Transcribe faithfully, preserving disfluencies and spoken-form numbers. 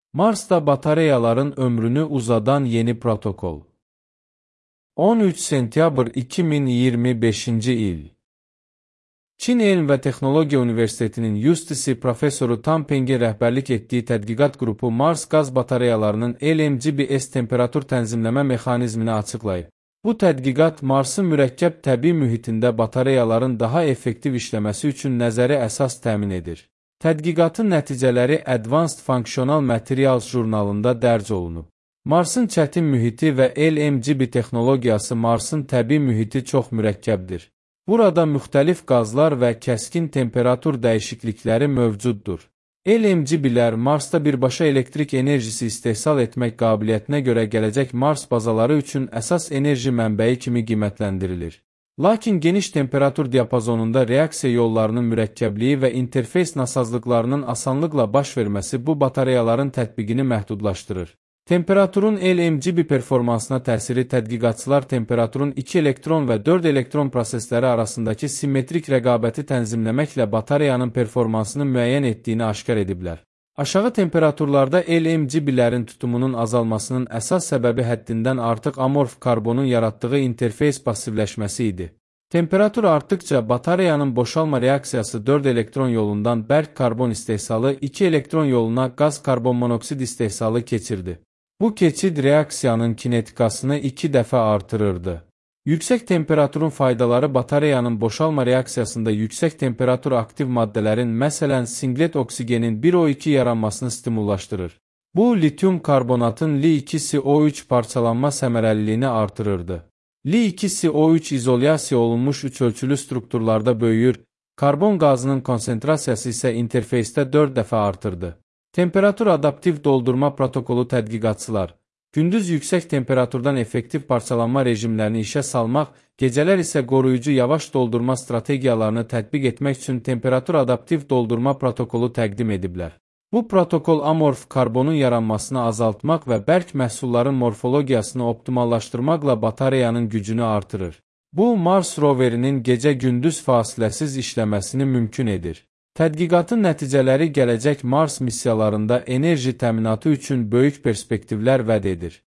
Marsda batareyaların ömrünü uzadan yeni protokol. on üç sentyabr iki min iyirmi beşinci il. Çin Elm və Texnologiya Universitetinin U S T C professoru Tan Pengin rəhbərlik etdiyi tədqiqat qrupu Mars qaz batareyalarının L M G B S temperatur tənzimləmə mexanizmini açıqlayıb. Bu tədqiqat Marsın mürəkkəb təbii mühitində batareyaların daha effektiv işləməsi üçün nəzəri əsas təmin edir. Tədqiqatın nəticələri Advanced Functional Materials jurnalında dərc olunub. Marsın çətin mühiti və L M G B texnologiyası Marsın təbii mühiti çox mürəkkəbdir. Burada müxtəlif qazlar və kəskin temperatur dəyişiklikləri mövcuddur. L M G B-lər Marsda birbaşa elektrik enerjisi istehsal etmək qabiliyyətinə görə gələcək Mars bazaları üçün əsas enerji mənbəyi kimi qiymətləndirilir. Lakin geniş temperatur diapazonunda reaksiya yollarının mürəkkəbliyi və interfeys nasazlıqlarının asanlıqla baş verməsi bu batareyaların tətbiqini məhdudlaşdırır. Temperaturun L M G B performansına təsiri tədqiqatçılar temperaturun iki elektron və dörd elektron prosesləri arasındakı simmetrik rəqabəti tənzimləməklə batareyanın performansını müəyyən etdiyini aşkar ediblər. Aşağı temperaturlarda L M G B-lərin tutumunun azalmasının əsas səbəbi həddindən artıq amorf karbonun yaratdığı interfeys passivləşməsi idi. Temperatur artdıqca batareyanın boşalma reaksiyası dörd elektron yolundan bərk karbon istehsalı iki elektron yoluna qaz karbon monoksid istehsalı keçirdi. Bu keçid reaksiyanın kinetikasını iki dəfə artırırdı. Yüksək temperaturun faydaları batareyanın boşalma reaksiyasında yüksək temperatur aktiv maddələrin, məsələn, singlet oksigenin bir O iki yaranmasını stimullaşdırır. Bu, lityum karbonatın Li iki C O üç parçalanma səmərəliliyini artırırdı. Li iki C O üç izolyasiya olunmuş üç ölçülü strukturlarda böyüyür, karbon qazının konsentrasiyası isə interfeysdə dörd dəfə artırdı. Temperatur adaptiv doldurma protokolu tədqiqatçılar, gündüz yüksək temperaturdan effektiv parçalanma rejimlərini işə salmaq, gecələr isə qoruyucu yavaş doldurma strategiyalarını tətbiq etmək üçün temperatur adaptiv doldurma protokolu təqdim ediblər. Bu protokol amorf karbonun yaranmasını azaltmaq və bərk məhsulların morfologiyasını optimallaşdırmaqla batareyanın gücünü artırır. Bu, Mars roverinin gecə-gündüz fasiləsiz işləməsini mümkün edir. Tədqiqatın nəticələri gələcək Mars missiyalarında enerji təminatı üçün böyük perspektivlər vəd edir.